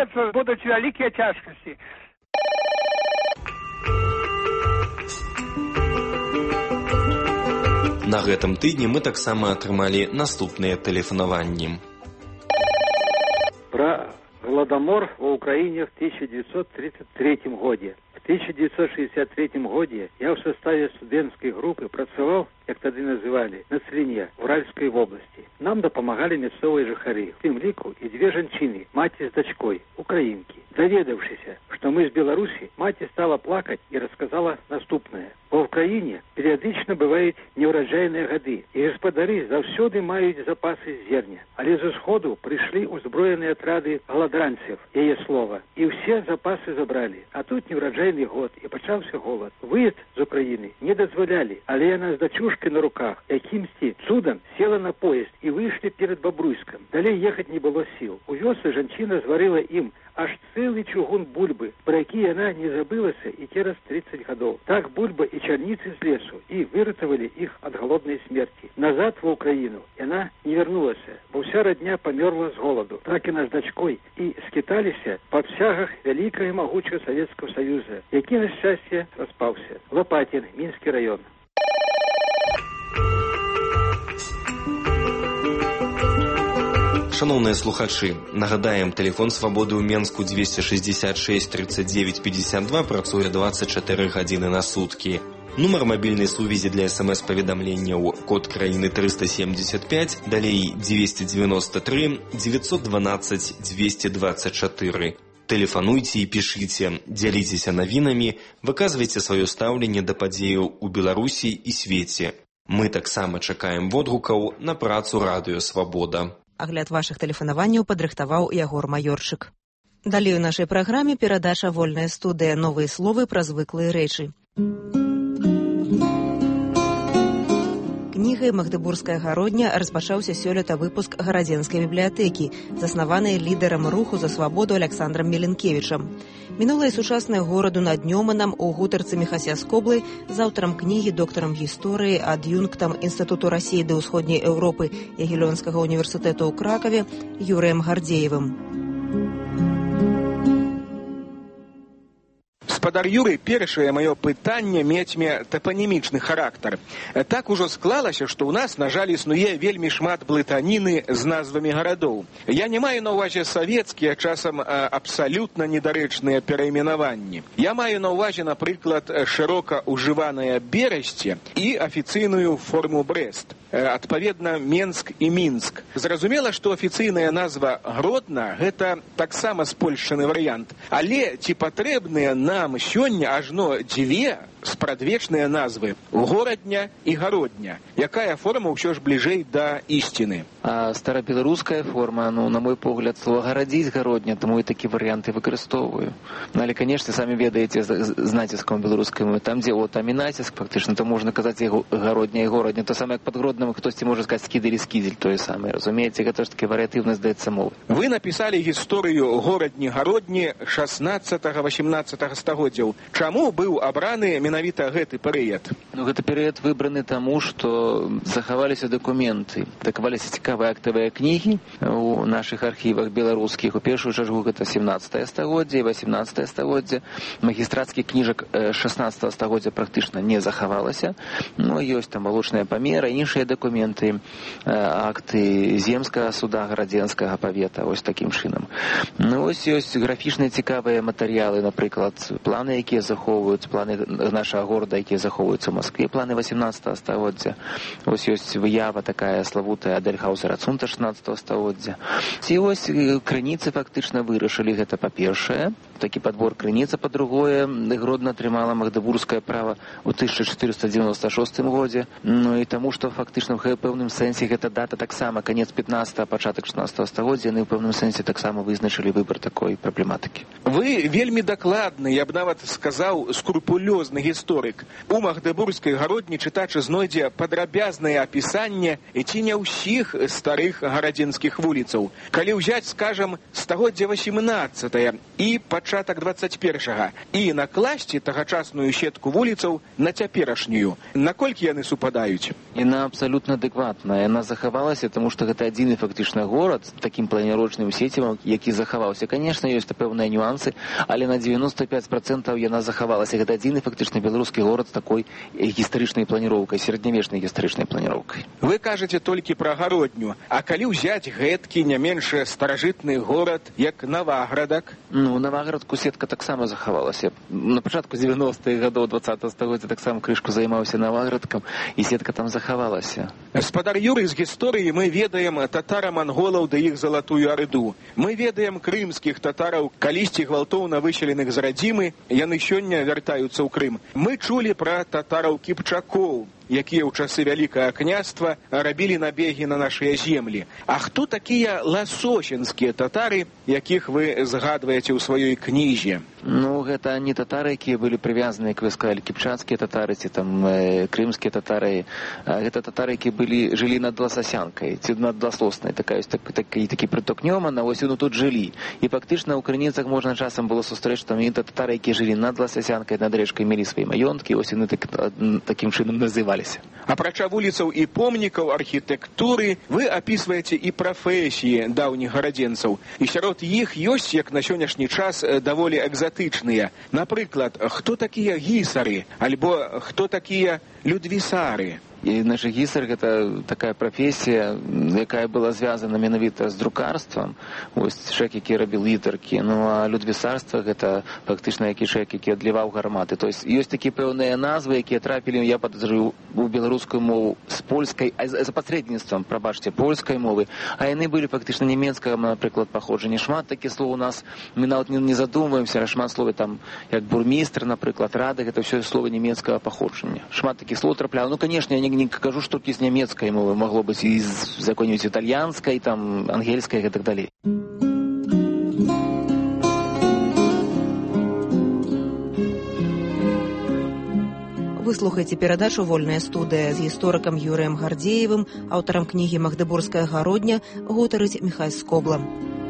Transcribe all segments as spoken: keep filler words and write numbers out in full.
разумеется, будут великие тяжкости. На гэтым тыдні мы таксама атрымалі наступныя тэлефанаванні. Про Голодомор в Украине в тысяча девятьсот тридцать третьем году. В тысяча девятьсот шестьдесят третьем году я в составе студэнцкай группы працаваў, як тады называли, на Целине, в Уральской области. Нам допомагали мясцовые жыхары, в тым ліку и две женщины, мать с дочкой, украинки. Доведавшись, что мы из Беларуси, мать стала плакать и рассказала наступное. В Украине периодично бывают неурожайные годы, и господари завсёды мают запасы зерня. Але з усходу пришли узброенные отряды голодранцев, ее слово, и все запасы забрали. А тут неурожайный год, и почался голод. Выезд з Украины не дозволяли, але яна з дочушкой на руках, якимсь чудом села на поезд и вышли перед Бобруйском. Далее ехать не было сил. У вёсы женщина зварила им аж целый чугун бульбы, про які она не забылася и через тридцать годов. Так бульба и черницы с лесу, и выратовали их от голодной смерти. Назад в Украину она не вернулась, бо вся родня померла с голоду. Так и наш дочкой и скиталися по обсягах великого и могучего Советского Союза, який, на счастье, распался. Лопатин, Минский район. Шановныя слухачы, нагадаем, тэлефон свабоды ў Менску двести шестьдесят шесть тридцать девять пятьдесят два працуе двадцать четыре гадзіны на суткі. Нумар мабільнай сувязі для смс-паведамленняў код краіны триста семьдесят пять, далей двести девяносто три девятьсот двенадцать двести двадцать четыре. Тэлефануйце і пішыце, дзяліцеся навінамі, выказвайце сваё стаўленне да падзеяў у Беларусі і свеце. Мы таксама чакаем водгукаў на працу радыё «Свабода». Агляд вашых тэлефанаванняў падрыхтаваў Ягор Маёрчык. Далей у нашай праграме перадача «Вольная студыя». Новыя словы пра звыклыя рэчы. Кнігай «Магдыбургская гародня» распачаўся сёлета выпуск гарадзенскай бібліятэкі, заснаванай лідарам руху за свабоду Аляксандрам Меленкевічам. Мінулае сучаснае гораду над Нёманам у гутарцы Міхася Скоблы з аўтарам кнігі, доктарам гісторыі, ад'юнктам Інстытуту Расіі ды ўсходняй Еўропы Ягелёнскага універсітэту ў Кракаве Юрыем Гардзеевым. Гаспадар Юрый, першае маё пытанне мецьме тапанімічны характар. Так ужо склалася, што ў нас, на жаль, існуе вельмі шмат блытаніны з назвамі гарадоў. Я не маю на ўвазе савецкія, часам абсалютна недарэчныя перайменаванні. Я маю на ўвазе, напрыклад, шырока ўжыванае Берасце і афіцыйную форму Брэст. Адпаведна, Менск і Мінск. Зразумела, што афіцыйная назва Гродна – гэта таксама спольшчаны варыянт. Але ці патрэбныя нам сёння ажно дзве спрадвечныя назвы – горадня і гародня? Якая форма ўсё ж бліжэй да ісціны? А старабеларуская форма, ну, на мой погляд, слова гарадзіць гародня, таму і такі варыянты выкарыстоўваю. Ну, але, канешне, самі ведаеце з націскам беларускай мовы. Там, дзе вот там і націск, фактычна, то можна казаць і гародня, і горадня. То самае, як пад Гродным хтосьці можа сказаць скідзель і скідзель, тое самае. Разумееце, гэта ж такі варыятыўна здаецца мовы. Вы напісалі гісторыю горадні-гародні шаснаццатага-васямнаццатага стагоддзяў. Чаму быў абраны менавіта гэты перыяд? Ну, гэты перыяд выбраны таму, што захаваліся дакументы, захаваліся цікавыя актавыя кнігі у нашых архівах беларускіх. У першую чаргу гэта сямнаццатае стагоддзе і васямнаццатае стагоддзе. Магістрацкіх кніжак шаснаццатага стагоддзя практычна не захавалася. Ну, ёсць там валочныя памеры, іншыя дакументы, акты земскага суда гарадзенскага павета, ось такім чынам. Ну, ось ёсць графічныя цікавыя матэрыялы, напрыклад, планы, якія захоўваюць, планы нашага горада, якія захоўваюцца ў Маскве, планы васямнаццатага стагоддзя. Ось ёсць выява такая славутая Адельхаўзера Цунта шаснаццатага стагоддзя. Ці ось крыніцы фактычна вырашылі гэта, па-першае, такі падбор крыніца, па-другое, Гродна атрымала магдыбургскае права ў тысяча чатырыста дзевяноста шостым годзе. Ну і таму, што фактычна в пэўным сэнсе гэта дата таксама канец пятнаццатага, пачатак шаснаццатага стагоддзя, яны ў пэўным сэнсе таксама вызначылі выбар такой праблематыкі. Вы вельмі дакладны, я б нават сказаў, скрупулёзны гісторык. У магдыбургскай гародні чытач знойдзе падрабязнае апісанне ці не ўсіх старых гарадзенскіх вуліцаў. Калі ўзяць, скажам, стагоддзя васямнаццатае і пачатак пачатак двадцать першага і накласці тагачасную сетку вуліцаў на цяперашнюю. Наколькі яны супадаюць? Яна абсалютна адэкватная. Яна захавалася, таму што гэта адзіны фактычна горад з такім планіровачным сецівам, які захаваўся. Канешне, ёсць пэўныя нюансы, але на девяносто пять процентов яна захавалася. Гэта адзіны фактычна беларускі горад з такой гістарычнай планіроўкай, сярэднявечнай гістарычнай планіроўкай. Вы кажаце толькі пра гародню, а калі ўзяць гэткі не менш старажытны горад, як Наваградак? Ну, Наваградку сетка таксама захавалася. На пачатку девяностых гадоў двадцатага стагоддзя таксама крышку займаўся Наваградкам, і сетка там захавалася. Спадар Юрый, з гісторыі мы ведаем татара-манголаў да іх залатую арыду. Мы ведаем крымскіх татараў, калісьці гвалтоўна выселеных з радзімы, яны сёння вяртаюцца ў Крым. Мы чулі пра татараў-кіпчакоў, якія ў часы Вялікага княства рабілі набегі на нашыя землі. А хто такія ласосінскія татары, якіх вы згадваеце ў сваёй кнізе? Ну, гэта не татары, якія былі прывязаны, як вы сказалі, кіпчацкія татары, ці там э, крымскія татары. А гэта татары, якія былі, жылі над Ласасянкай, ці над Ласоснай, такая, так, такі, такі прыток Нёмана, ось яны тут жылі. І фактычна ў крыніцах можна часам было сустрэць, што менавіта татары, якія жылі над Ласасянкай, над рэчкай, мелі свае маёнткі, ось яны так, такім чынам называлі. Апрача вуліцаў і помнікаў архітэктуры, вы апісваеце і прафесіі даўніх гарадзенцаў. І сярод іх ёсць, як на сённяшні час, даволі экзатычныя. Напрыклад, хто такія гісары, альбо хто такія людвісары? І наша гісар – гэта такая прафесія, якая была звязана менавіта з друкарствам. Ось чалавек, які рабіў літаркі. Ну, а людвісарства – гэта фактычна які чалавек, які адліваў гарматы. То есть ёсць такія пэўныя назвы, якія трапілі, я падазрую, у беларускую мову з польскай, а за пасрэдніцтвам, прабачце, польскай мовы. А яны былі фактычна нямецкага, напрыклад, паходжання. Шмат такіх слоў у нас, мы нават не задумваемся, шмат словы там, як бурмістр, напрыклад, рады, гэта ўсё словы нямецкага паходжання. Шмат такіх слоў трапляла. Ну, канешне, я не кажу, што толькі з нямецкай мовы, магло быць і з якой-нибудь італьянскай, там, ангельскай і так далей. Вы слухаеце перадачу «Вольная студыя» з гісторыкам Юрыем Гардзеевым, аўтарам кнігі «Магдыбургская гародня», гутарыць Міхась Скобла.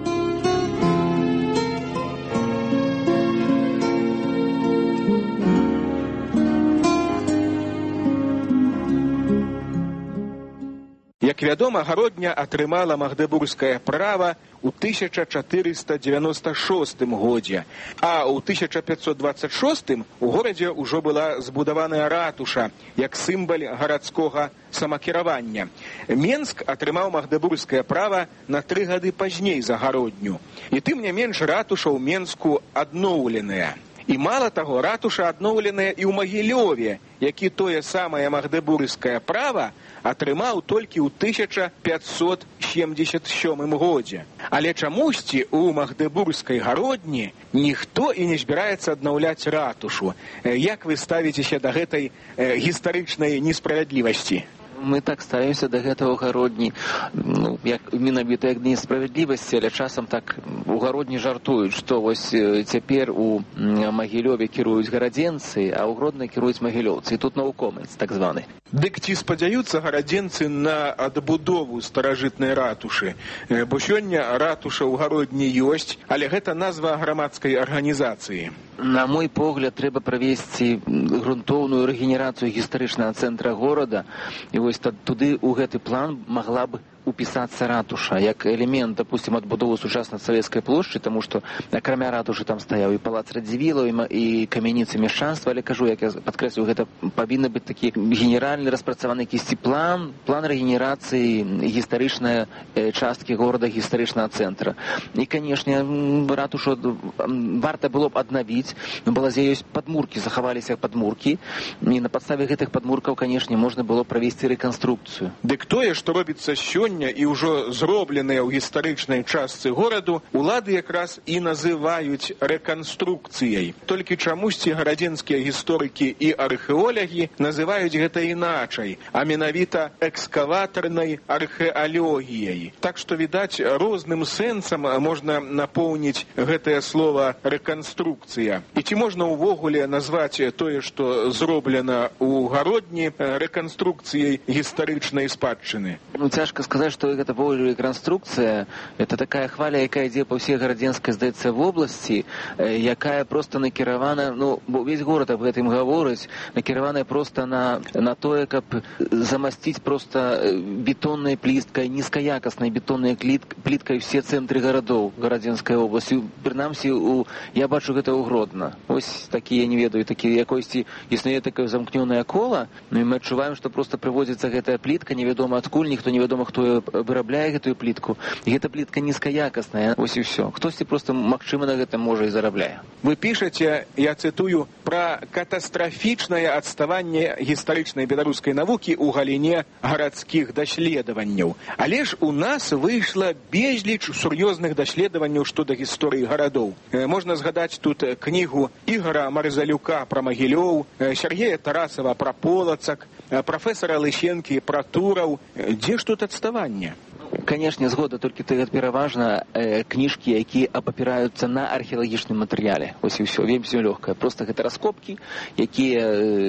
Як вядома, гародня атрымала магдыбургскае права ў тысяча чатырыста дзевяноста шостым годзе, а ў тысяча пятьсот двадцать шостым у горадзе ўжо была збудаваная ратуша як сімвал гарадскога самакіравання. Менск атрымаў магдыбургскае права на тры гады пазней за гародню. І тым не менш ратуша ў Менску адноўленая. І мала таго, ратуша адноўленая і ў Магілёве, які тое самае магдыбургскае права атрымаў толькі ў тысяча пятьсот семьдесят сёмым годзе. Але чамусьці ў магдыбургскай гародні ніхто і не збіраецца аднаўляць ратушу. Як вы ставіцеся да гэтай гістарычнай несправядлівасці? Мы так ставімся да гэтага гародні, ну, як менавіта як несправядлівасці, але часам так у гародні жартуюць, што вось цяпер у Магілёве кіруюць гарадзенцы, а ў Гродна кіруюць магілёўцы. І тут навукомец, так званы. Дык ці спадзяюцца гарадзенцы на адбудову старажытнай ратушы? Бо сёння ратуша ў гародні ёсць, але гэта назва грамадскай арганізацыі. На мой погляд, трэба правесці грунтоўную рэгенерацыю гістарычнага цэнтра горада, і вось туды ў гэты план магла б упісацца ратуша як элемент, допустим, адбудовы сучаснай савецкай плошчы, таму што акрамя ратушы там стаяў і палац Радзівілаў, і камяніцы мяшчанства, але кажу, як я падкрэслю, гэта павінны быць такі генеральны распрацаваны кісці план, план рэгенерацыі гістарычнай часткі горада, гістарычнага цэнтра. І, канешне, ратушу варта было б аднавіць, балазе ёсць падмуркі, захаваліся падмуркі, і на падставе гэтых падмуркаў, канешне, можна было правесці рэканструкцыю. Дык тое, што робіцца сёння і ўжо зробленыя ў гістарычнай частцы гораду, улады якраз і называюць рэканструкцыяй. Толькі чамусьці гарадзенскія гісторыкі і археолагі называюць гэта іначай, а менавіта экскаватарнай археалогіяй. Так што, відаць, розным сэнсам можна напоўніць гэтае слова рэканструкцыя. І ці можна ўвогуле назваць тое, што зроблена ў гародні, рэканструкцыяй гістарычнай спадчыны? Ну, цяжка сказаць, думаю, што гэта паводле рэканструкцыя, это такая хваля, якая ідзе па ўсей гарадзенскай, здаецца, вобласці, якая проста накіравана, ну, бо увесь горад аб гэтым гаворыць, накіраваная проста на, на тое, каб замасціць проста бетоннай пліткай, нізкаякаснай бетоннай пліткай все цэнтры гарадоў гарадзенскай обласці. Прынамсі, у, я бачу гэта ў Гродна. Ось такі, я не ведаю, такі якосці існуе такое замкнёнае кола, ну і мы адчуваем, што проста прыводзіцца гэтая плітка, невядома адкуль, ніхто невядома, хто вырабляе гэтую плітку. І гэта плітка нізкаякасная, ось і ўсё. Хтосьці проста, магчыма, на гэта можа і зарабляе. Вы пішаце, я цытую, пра катастрафічнае адставанне гістарычнай беларускай навукі ў галіне гарадскіх даследаванняў. Але ж у нас выйшла безліч сур'ёзных даследаванняў што да гісторыі гарадоў. Можна згадаць тут кнігу Ігора Марзалюка пра Магілёў, Сергея Тарасава пра Полацак, прафесара Лысенкі пра Тураў. Дзе ж тут адставанне? Канешне, згода, толькі ты пераважна э, кніжкі, якія абапіраюцца на археалагічным матэрыяле. Вось і ўсё, вельмі лёгкае. Проста гэта раскопкі, якія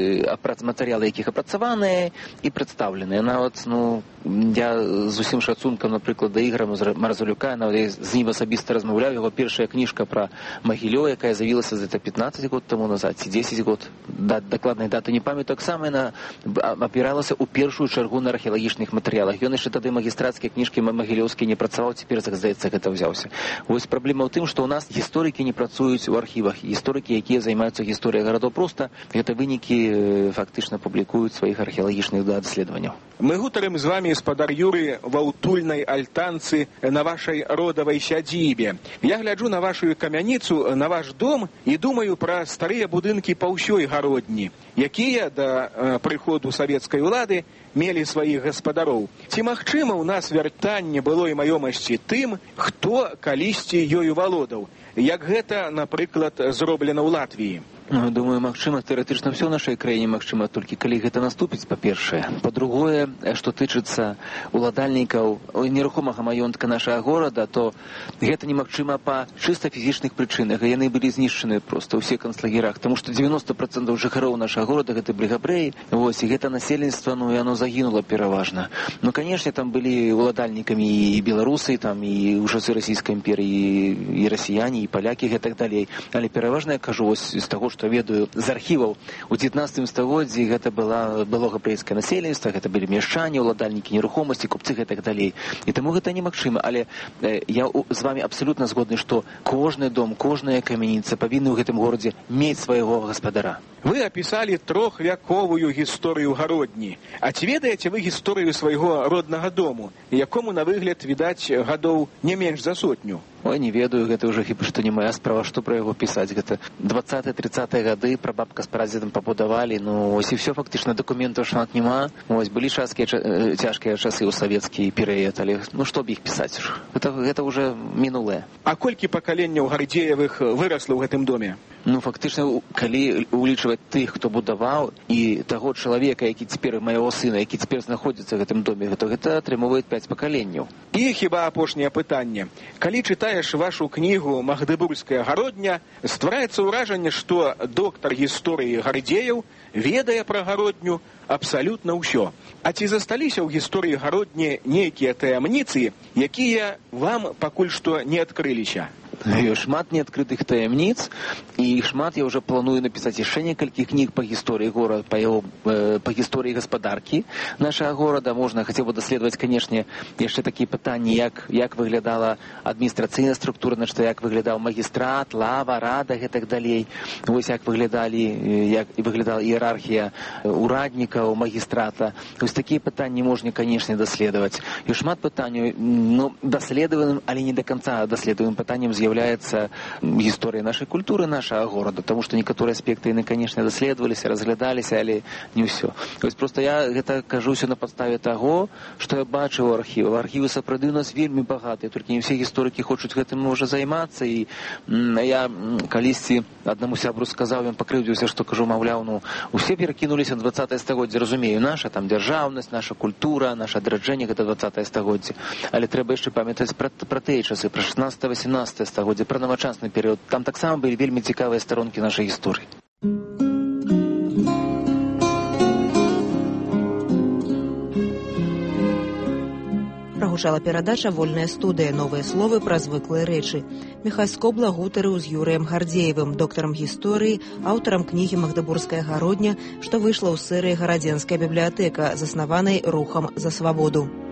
э, матэрыялы якіх апрацаваныя і прадстаўленыя. Нават, ну, я з усім шацункам, напрыклад, да Ігора Марзалюка, нават з ім асабіста размаўляў, яго першая кніжка пра Магілёў, якая з'явілася за пятнаццаць год таму назад, ці дзесяць год, да, дакладнай даты не памятаю, таксама яна апіралася ў першую чаргу на археалагічных матэрыялах. Ён яшчэ тады магістрацкія кніжкі Магілёўскі не працаваў, цяпер, здаецца, гэта ўзяўся. Вось праблема ў тым, што ў нас гісторыкі не працуюць у архівах. Гісторыкі, якія займаюцца гісторыяй гарадоў, проста гэта вынікі фактычна публікуюць сваіх археалагічных даследаванняў. Мы гутарым з вамі, спадар Юры, ва ўтульнай альтанцы на вашай родавай сядзібе. Я гляджу на вашу камяніцу, на ваш дом і думаю пра старыя будынкі па ўсёй гародні, якія да э, прыходу савецкай улады мелі сваіх гаспадароў. Ці магчыма ў нас вяртанне былой маёмасці тым, хто калісьці ёю валодаў, як гэта, напрыклад, зроблена ў Латвіі? Думаю, магчыма, тэарэтычна ўсё ў нашай краіне магчыма, толькі калі гэта наступіць, па-першае. Па-другое, што тычыцца уладальнікаў нерухомага маёнтка нашага горада, то гэта немагчыма па чыста фізічных прычынах. Яны былі знішчаны проста ў ўсіх канцлагерах, таму што дзевяносто процентаў жыхароў нашага горада гэта былі габрэі. Вось, і гэта насельніцтва, ну, яно загінула пераважна. Ну, канешне, там былі уладальнікамі і беларусы, там і ў часы расійскай імперыі, і расіяне, і палякі, і так далей. Але пераважна, я кажу, ось з таго, што ведаю з архіваў, у дзевятнаццатым стагоддзі гэта была, было габрэйскае насельніцтва, гэта былі мяшчане, уладальнікі нерухомасці, купцы і так далей. І таму гэта немагчыма. Але э, я з вами абсалютна згодны, што кожны дом, кожная камяніца павінны ў гэтым горадзе мець свайго гаспадара. Вы апісалі трохвяковую гісторыю гародні. А ці ведаеце вы гісторыю свайго роднага дому, якому на выгляд відаць гадоў не менш за сотню? Ой, не ведаю, гэта ўжо хіба што не моя справа, што пра яго пісаць. Гэта двадцатыя-трыццатыя гады, прабабка з прадзедам пабудавалі, ну, ось і все, фактычна дакументаў шмат няма. Ось, былі часкія, цяжкія часы ў савецкі перыяд, але ну што б іх пісаць ужо? Гэта, гэта ўжо мінулае. А колькі пакаленняў Гардзеевых вырасла ў гэтым доме? Ну, фактычна, калі улічваць тых, хто будаваў, і таго чалавека, які цяпер, майго сына, які цяпер знаходзіцца ў гэтым доме, то гэта атрымоўвае пяць пакаленняў. І хіба апошняе пытанне. Калі чытаеш вашу кнігу «Магдыбургская гародня», ствараецца ўражанне, што доктар гісторыі Гардзеев ведае пра гародню абсалютна ўсё. А ці засталіся ў гісторыі гародні нейкія таямніцы, якія вам пакуль што не адкрыліся? Шмат неадкрытых таямніц, і шмат я ўжо планую напісаць яшчэ некалькі кніг па гісторыі горада, па, яго, э, па гісторыі гаспадаркі нашага горада. Можна хацеў бы даследаваць, канешне, яшчэ такія пытанні, як, як выглядала адміністрацыйная структура, значит, як выглядаў магістрат, лава, рада і так далей. Вось як выглядалі, як выглядала іерархія ураднікаў, магістрата. Вось такія пытанні можна, канешне, даследаваць. І шмат пытанняў, ну, даследаваным, але не да канца даследаваным пытанням з'яўляецца з'яўляецца гісторыя нашай культуры, нашага горада, таму што некаторыя аспекты яны, канешне, даследаваліся, разглядаліся, але не ўсё. Вось проста я гэта кажу ўсё на падставе таго, што я бачыў у архівах. Архівы сапраўды у нас вельмі багатыя, толькі не ўсе гісторыкі хочуць гэтым можа займацца. І я калісьці аднаму сябру сказаў, ён пакрыўдзіўся, што кажу, маўляў, ну, усе перакінуліся на двадцатае стагоддзе, разумею, наша там дзяржаўнасць, наша культура, наша адраджэнне, гэта двадцатае стагоддзе. Але трэба яшчэ памятаць пра, пра тыя часы, пра шаснаццатае-васемнаццатае стагоддзе, пра навачасны перыяд. Там таксама былі вельмі цікавыя старонкі нашай гісторыі. Гучала перадача «Вольная студыя. Новыя словы пра звыклыя рэчы». Міхась Скобла гутарыў з Юрыем Гардзеевым, доктарам гісторыі, аўтарам кнігі «Магдабургская гародня», што выйшла ў серыі «Гарадзенская бібліятэка», заснаванай рухам за свабоду.